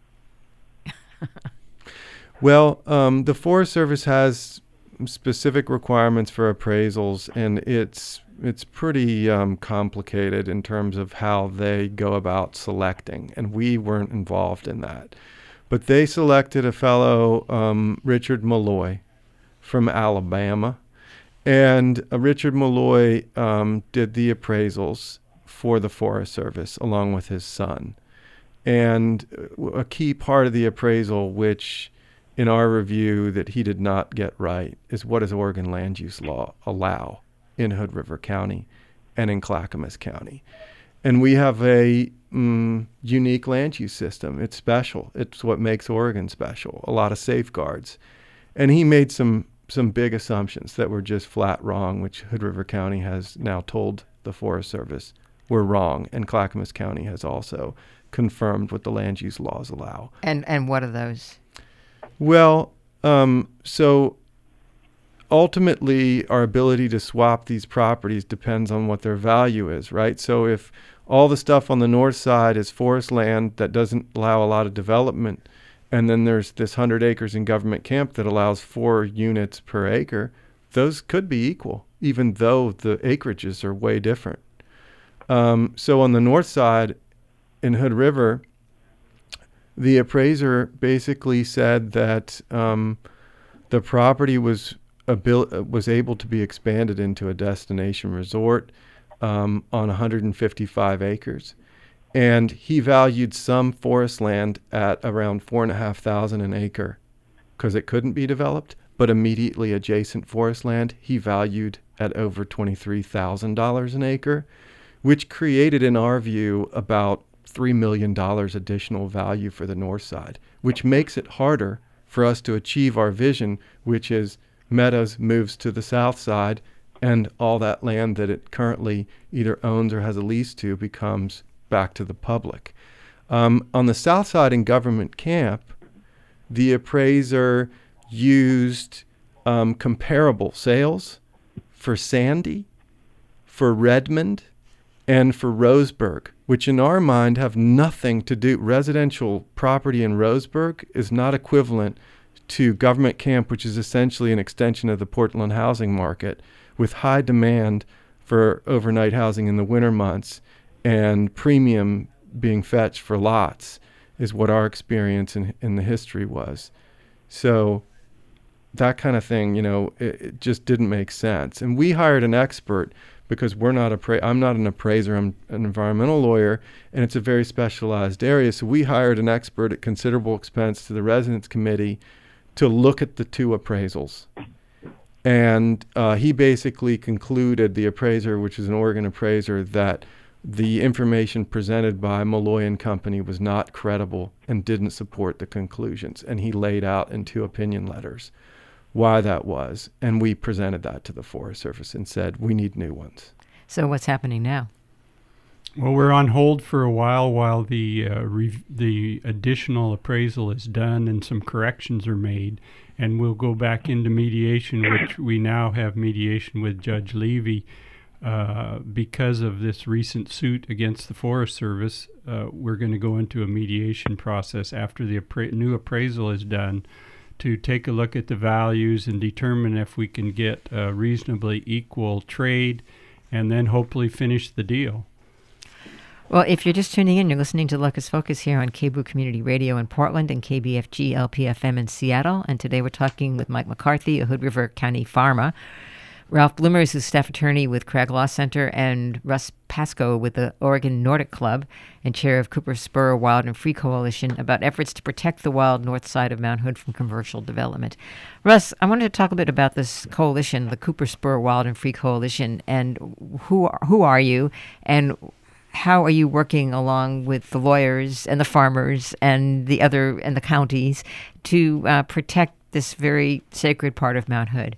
Well, um, the Forest Service has specific requirements for appraisals, and it's it's pretty um, complicated in terms of how they go about selecting, and we weren't involved in that. But they selected a fellow, um, Richard Malloy, from Alabama, and uh, Richard Malloy um, did the appraisals for the Forest Service along with his son. And a key part of the appraisal, which in our review that he did not get right, is what does Oregon land use law allow in Hood River County and in Clackamas County? And we have a mm, unique land use system. It's special. It's what makes Oregon special, a lot of safeguards. And he made some, some big assumptions that were just flat wrong, which Hood River County has now told the Forest Service were wrong, and Clackamas County has also confirmed what the land use laws allow. And and what are those? Well, um, so ultimately, our ability to swap these properties depends on what their value is, right? So if all the stuff on the north side is forest land that doesn't allow a lot of development, and then there's this one hundred acres in government camp that allows four units per acre, those could be equal, even though the acreages are way different. Um, so on the north side, in Hood River, the appraiser basically said that um, the property was abil- was able to be expanded into a destination resort um, on one hundred fifty-five acres, and he valued some forest land at around four and a half thousand an acre because it couldn't be developed. But immediately adjacent forest land he valued at over twenty-three thousand dollars an acre, which created, in our view, about three million dollars additional value for the north side, which makes it harder for us to achieve our vision, which is Meadows moves to the south side and all that land that it currently either owns or has a lease to becomes back to the public. Um, on the south side in government camp, the appraiser used um, comparable sales for Sandy, for Redmond, and for Roseburg, which in our mind have nothing to do. Residential property in Roseburg is not equivalent to government camp, which is essentially an extension of the Portland housing market with high demand for overnight housing in the winter months and premium being fetched for lots is what our experience in, in the history was. So that kind of thing, you know, it, it just didn't make sense. And we hired an expert because we're not appra- I'm not an appraiser, I'm an environmental lawyer, and it's a very specialized area. So we hired an expert at considerable expense to the residence committee to look at the two appraisals. And uh, he basically concluded, the appraiser, which is an Oregon appraiser, that the information presented by Malloy and Company was not credible and didn't support the conclusions. And he laid out in two opinion letters why that was. And we presented that to the Forest Service and said, we need new ones. So what's happening now? Well, we're on hold for a while while the uh, re- the additional appraisal is done and some corrections are made. And we'll go back into mediation, which we now have mediation with Judge Levy. Uh, because of this recent suit against the Forest Service, uh, we're going to go into a mediation process after the appra- new appraisal is done to take a look at the values and determine if we can get a reasonably equal trade and then hopefully finish the deal. Well, if you're just tuning in, you're listening to Locust Focus here on K B O O Community Radio in Portland and K B F G L P F M in Seattle. And today we're talking with Mike McCarthy, a Hood River County farmer, Ralph Bloomers, who's staff attorney with Craig Law Center, and Russ Pascoe with the Oregon Nordic Club and chair of Cooper Spur Wild and Free Coalition, about efforts to protect the wild north side of Mount Hood from commercial development. Russ, I wanted to talk a bit about this coalition, the Cooper Spur Wild and Free Coalition, and who who are you, and how are you working along with the lawyers and the farmers and the other and the counties to uh, protect this very sacred part of Mount Hood?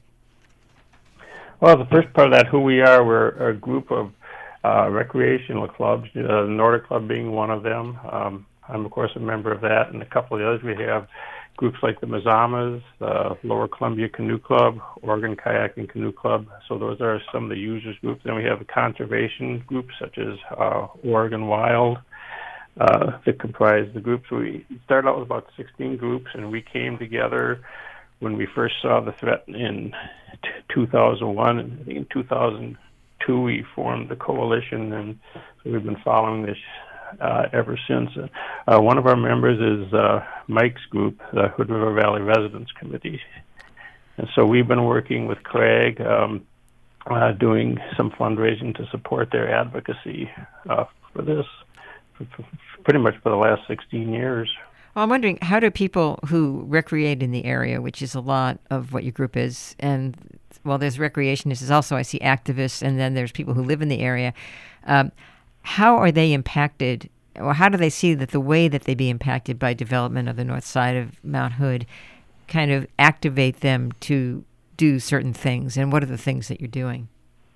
Well, the first part of that, who we are, we're a group of uh, recreational clubs, uh, the Nordic Club being one of them. Um, I'm, of course, a member of that, and a couple of the others. We have groups like the Mazamas, the Lower Columbia Canoe Club, Oregon Kayaking Canoe Club. So those are some of the users groups. Then we have a conservation group such as uh, Oregon Wild uh, that comprise the groups. We started out with about sixteen groups, and we came together when we first saw the threat in t- two thousand one. And I think in two thousand two we formed the coalition, and so we've been following this uh, ever since. Uh, one of our members is uh, Mike's group, the Hood River Valley Residents Committee. And so we've been working with Craig, um, uh, doing some fundraising to support their advocacy uh, for this, for, for pretty much for the last sixteen years. Well, I'm wondering, how do people who recreate in the area, which is a lot of what your group is, and, well, there's recreationists, there's also, I see, activists, and then there's people who live in the area, um, how are they impacted, or how do they see that the way that they be impacted by development of the north side of Mount Hood kind of activate them to do certain things, and what are the things that you're doing?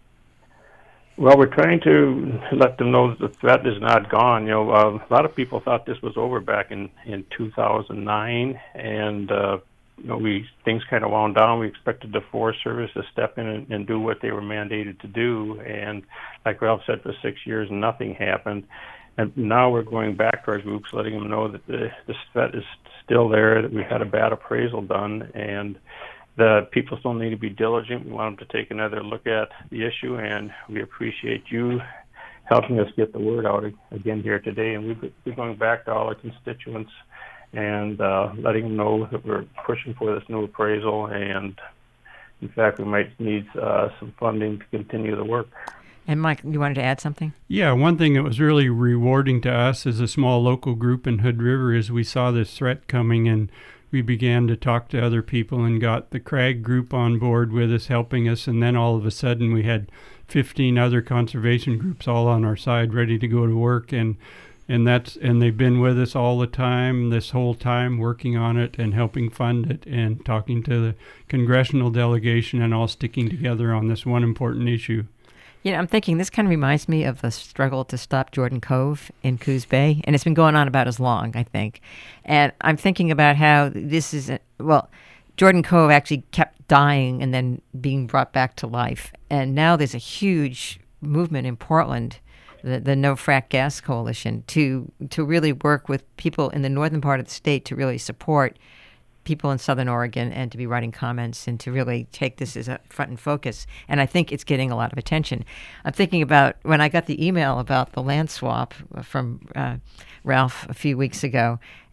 Well, we're trying to let them know that the threat is not gone. You know, uh, a lot of people thought this was over back in, in two thousand nine, and uh, you know, we things kind of wound down. We expected the Forest Service to step in and, and do what they were mandated to do, and like Ralph said, for six years nothing happened. And now we're going back to our groups, letting them know that the this threat is still there, that we had a bad appraisal done, and the people still need to be diligent. We want them to take another look at the issue, and we appreciate you helping us get the word out again here today. And we've been going back to all our constituents and uh, letting them know that we're pushing for this new appraisal, and in fact, we might need uh, some funding to continue the work. And Mike, you wanted to add something? Yeah, one thing that was really rewarding to us as a small local group in Hood River is we saw this threat coming, and we began to talk to other people and got the Crag group on board with us, helping us, and then all of a sudden we had fifteen other conservation groups all on our side ready to go to work, and and that's and they've been with us all the time, this whole time, working on it and helping fund it and talking to the congressional delegation and all sticking together on this one important issue. You know, I'm thinking this kind of reminds me of the struggle to stop Jordan Cove in Coos Bay, and it's been going on about as long, I think. And I'm thinking about how this is, a, well, Jordan Cove actually kept dying and then being brought back to life. And now there's a huge movement in Portland, the, the No Frack Gas Coalition, to to really work with people in the northern part of the state to really support people in Southern Oregon and to be writing comments and to really take this as a front and focus. And I think it's getting a lot of attention. I'm thinking about when I got the email about the land swap from uh, Ralph a few weeks ago,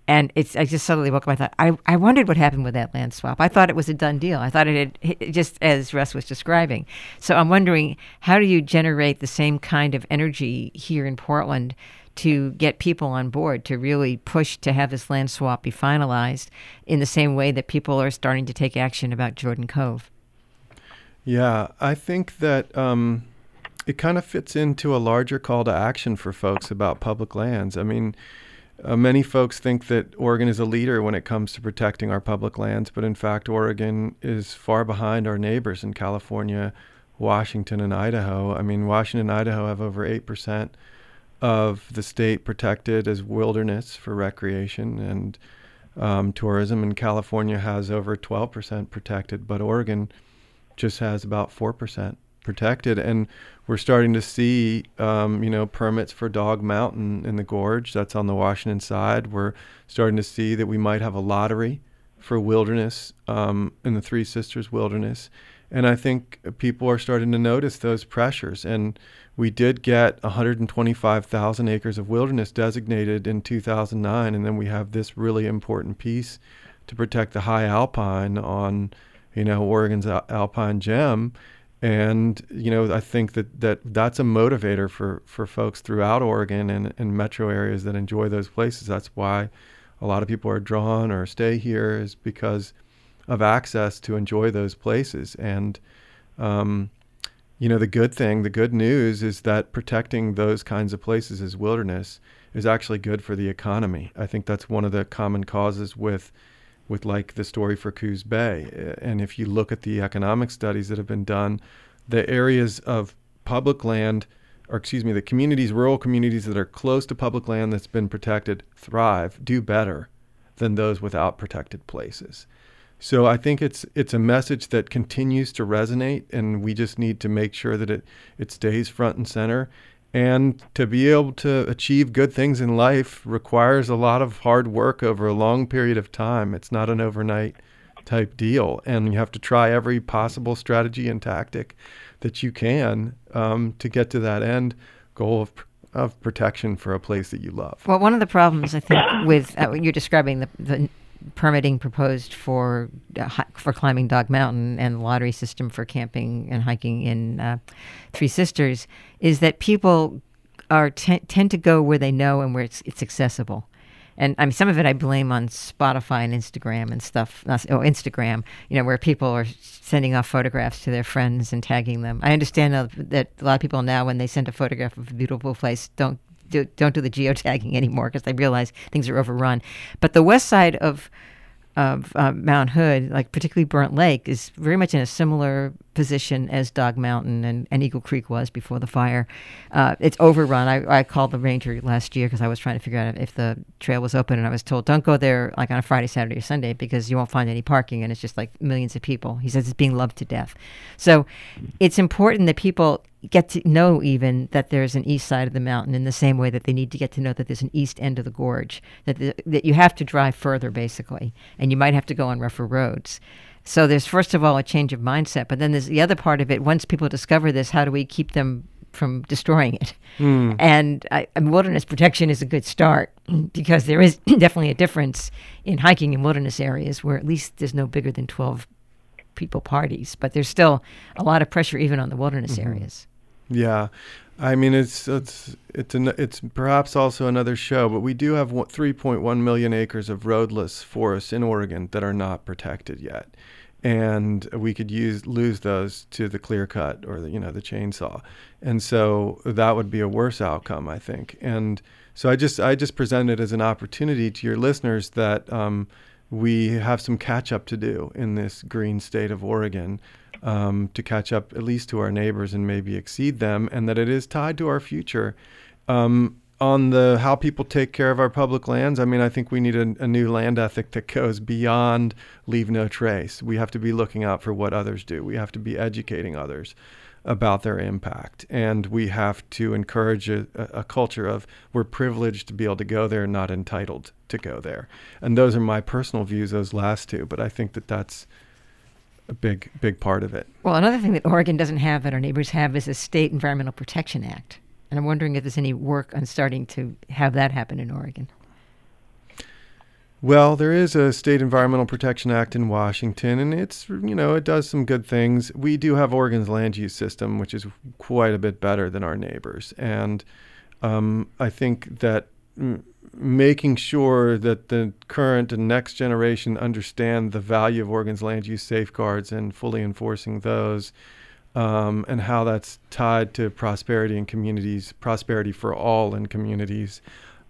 And it's I just suddenly woke up. I thought, I, I wondered what happened with that land swap. I thought it was a done deal. I thought it had, it, just as Russ was describing. So I'm wondering, how do you generate the same kind of energy here in Portland to get people on board, to really push to have this land swap be finalized in the same way that people are starting to take action about Jordan Cove? Yeah, I think that um, it kind of fits into a larger call to action for folks about public lands. I mean, uh, many folks think that Oregon is a leader when it comes to protecting our public lands, but in fact, Oregon is far behind our neighbors in California, Washington, and Idaho. I mean, Washington and Idaho have over eight percent of the state protected as wilderness for recreation and um, tourism, and California has over twelve percent protected, but Oregon just has about four percent protected. And we're starting to see, um, you know, permits for Dog Mountain in the gorge. That's on the Washington side. We're starting to see that we might have a lottery for wilderness um, in the Three Sisters Wilderness. And I think people are starting to notice those pressures. And we did get one hundred twenty-five thousand acres of wilderness designated in two thousand nine. And then we have this really important piece to protect the high alpine on, you know, Oregon's al- alpine gem. And, you know, I think that, that that's a motivator for, for folks throughout Oregon and, and metro areas that enjoy those places. That's why a lot of people are drawn or stay here, is because of access to enjoy those places. And, um, you know, the good thing, the good news is that protecting those kinds of places as wilderness is actually good for the economy. I think that's one of the common causes with with like the story for Coos Bay. And if you look at the economic studies that have been done, the areas of public land, or excuse me, the communities, rural communities that are close to public land that's been protected thrive, do better than those without protected places. So I think it's it's a message that continues to resonate, and we just need to make sure that it, it stays front and center. And to be able to achieve good things in life requires a lot of hard work over a long period of time. It's not an overnight type deal. And you have to try every possible strategy and tactic that you can um, to get to that end goal of of protection for a place that you love. Well, one of the problems, I think, with uh, you're describing the, the permitting proposed for uh, hi- for climbing Dog Mountain and the lottery system for camping and hiking in uh, Three Sisters, is that people are t- tend to go where they know and where it's it's accessible. And I mean, some of it I blame on Spotify and Instagram and stuff. Not, oh, Instagram, you know, where people are sending off photographs to their friends and tagging them. I understand uh, that a lot of people now, when they send a photograph of a beautiful place, don't do, don't do the geotagging anymore because they realize things are overrun. But the west side of of uh, Mount Hood, like particularly Burnt Lake, is very much in a similar position as Dog Mountain and, and Eagle Creek was before the fire. Uh, it's overrun. I, I called the ranger last year because I was trying to figure out if the trail was open, and I was told, don't go there like on a Friday, Saturday, or Sunday because you won't find any parking, and it's just like millions of people. He says it's being loved to death. So it's important that people get to know even that there's an east side of the mountain in the same way that they need to get to know that there's an east end of the gorge, that the, that you have to drive further, basically, and you might have to go on rougher roads. So there's, first of all, a change of mindset, but then there's the other part of it. Once people discover this, how do we keep them from destroying it? Mm. And I, I mean, wilderness protection is a good start because there is definitely a difference in hiking in wilderness areas where at least there's no bigger than twelve people parties, but there's still a lot of pressure even on the wilderness mm-hmm. areas. Yeah, I mean it's it's it's an, it's perhaps also another show, but we do have three point one million acres of roadless forests in Oregon that are not protected yet, and we could use lose those to the clear cut or the you know the chainsaw, and so that would be a worse outcome, I think. And so I just I just present it as an opportunity to your listeners that. Um, We have some catch up to do in this green state of Oregon um, to catch up at least to our neighbors and maybe exceed them, and that it is tied to our future. Um, on the how people take care of our public lands, I mean, I think we need a, a new land ethic that goes beyond leave no trace. We have to be looking out for what others do. We have to be educating others about their impact. And we have to encourage a, a culture of we're privileged to be able to go there, not entitled to go there. And those are my personal views, those last two. But I think that that's a big, big part of it. Well, another thing that Oregon doesn't have that our neighbors have is a State Environmental Protection Act. And I'm wondering if there's any work on starting to have that happen in Oregon. Well, there is a State Environmental Protection Act in Washington, and it's, you know, it does some good things. We do have Oregon's land use system, which is quite a bit better than our neighbors. And um, I think that m- making sure that the current and next generation understand the value of Oregon's land use safeguards and fully enforcing those, um, and how that's tied to prosperity in communities, prosperity for all in communities,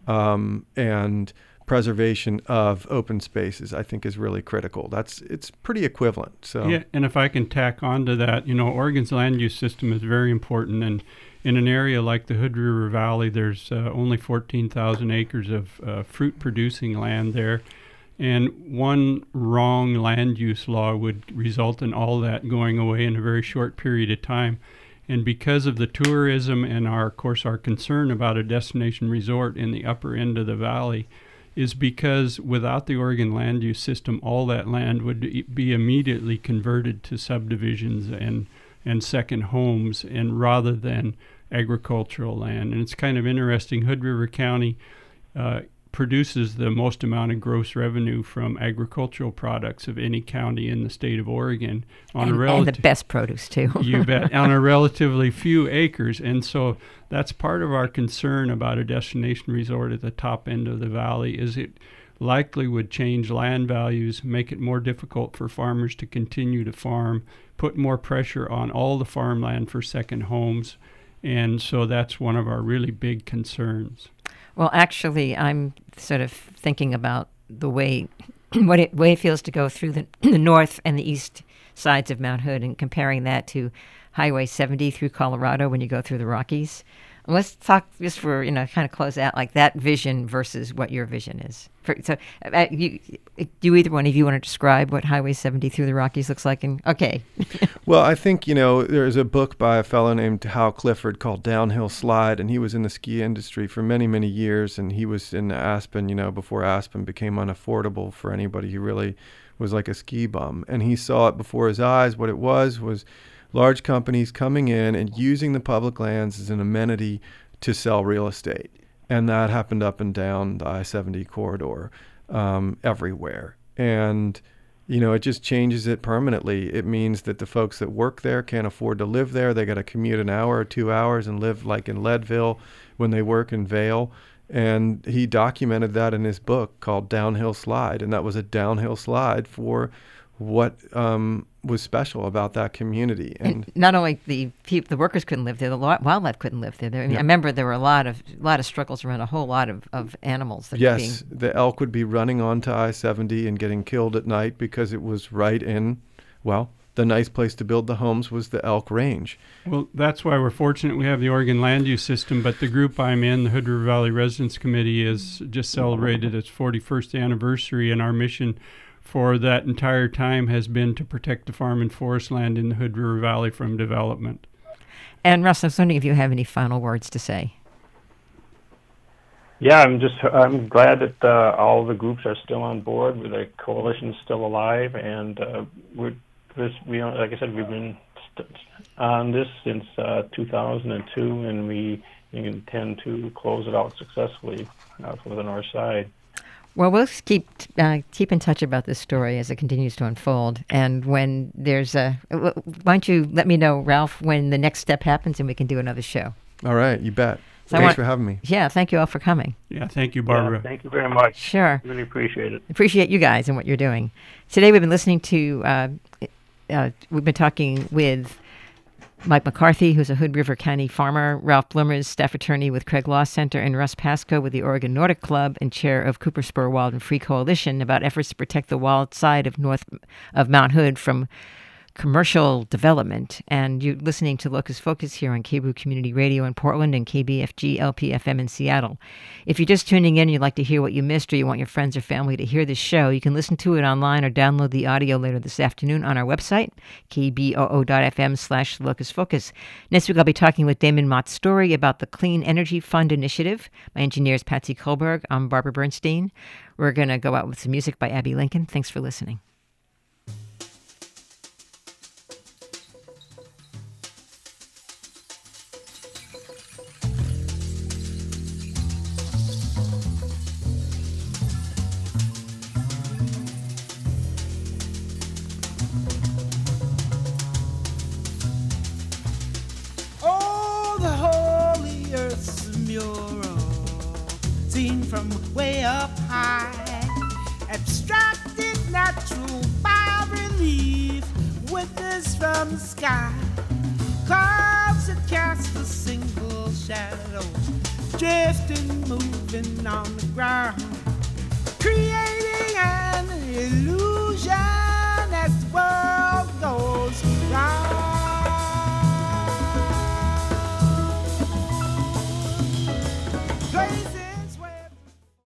um, and preservation of open spaces, I think, is really critical. That's it's pretty equivalent. So yeah, and if I can tack on to that, you know, Oregon's land use system is very important, and in an area like the Hood River Valley, there's uh, only fourteen thousand acres of uh, fruit-producing land there, and one wrong land use law would result in all that going away in a very short period of time. And because of the tourism and, our, of course, our concern about a destination resort in the upper end of the valley, is because without the Oregon land use system, all that land would be immediately converted to subdivisions and and second homes, and rather than agricultural land. And it's kind of interesting. Hood River County uh, produces the most amount of gross revenue from agricultural products of any county in the state of Oregon. On and, a relati- and the best produce, too. You bet. On a relatively few acres. And so that's part of our concern about a destination resort at the top end of the valley, is it likely would change land values, make it more difficult for farmers to continue to farm, put more pressure on all the farmland for second homes. And so that's one of our really big concerns. Well, actually, I'm sort of thinking about the way what it way it feels to go through the, the north and the east sides of Mount Hood, and comparing that to Highway seventy through Colorado when you go through the Rockies. Let's talk just for, you know, kind of close out like that vision versus what your vision is. For, so, uh, you, do either one of you want to describe what Highway seventy through the Rockies looks like? And okay. Well, I think, you know, there's a book by a fellow named Hal Clifford called Downhill Slide, and he was in the ski industry for many, many years, and he was in Aspen, you know, before Aspen became unaffordable for anybody. He really was like a ski bum, and he saw it before his eyes. What it was was large companies coming in and using the public lands as an amenity to sell real estate. And that happened up and down the I seventy corridor, um, everywhere. And, you know, it just changes it permanently. It means that the folks that work there can't afford to live there. They got to commute an hour or two hours and live like in Leadville when they work in Vail. And he documented that in his book called Downhill Slide. And that was a downhill slide for what um, was special about that community. And, and not only the people, the workers couldn't live there, the wildlife couldn't live there. I, mean, yeah. I remember there were a lot of a lot of struggles around a whole lot of, of animals. That yes, were being... the elk would be running onto I seventy and getting killed at night because it was right in, well, the nice place to build the homes was the Elk Range. Well, that's why we're fortunate we have the Oregon land use system, but the group I'm in, the Hood River Valley Residents Committee, has just celebrated its forty-first anniversary, and our mission for that entire time has been to protect the farm and forest land in the Hood River Valley from development. And Russ, I was wondering if you have any final words to say. Yeah, I'm just I'm glad that uh, all the groups are still on board. The coalition's still alive, and uh, we're this we like I said we've been st- on this since uh, two thousand two, and we intend to close it out successfully uh, for the north side. Well, we'll keep uh, keep in touch about this story as it continues to unfold. And when there's a, why don't you let me know, Ralph, when the next step happens, and we can do another show. All right, you bet. So Thanks want, for having me. Yeah, thank you all for coming. Yeah, thank you, Barbara. Yeah, thank you very much. Sure. Really appreciate it. Appreciate you guys and what you're doing. Today we've been listening to, uh, uh, we've been talking with Mike McCarthy, who's a Hood River County farmer, Ralph Blumers, staff attorney with Craig Law Center, and Russ Pascoe with the Oregon Nordic Club and chair of Cooper Spur Wild and Free Coalition, about efforts to protect the wild side of north of Mount Hood from commercial development. And you're listening to Locus Focus here on K B O O Community Radio in Portland and K B F G L P F M in Seattle. If you're just tuning in and you'd like to hear what you missed, or you want your friends or family to hear this show, you can listen to it online or download the audio later this afternoon on our website, k b o o dot f m slash locus focus. Next week, I'll be talking with Damon Mott-Story about the Clean Energy Fund Initiative. My engineer is Patsy Kohlberg. I'm Barbara Bernstein. We're going to go out with some music by Abby Lincoln. Thanks for listening. from way up high. Abstracted natural bas-relief, witness from the sky. Clouds that cast a single shadow, drifting, moving on the ground, creating an illusion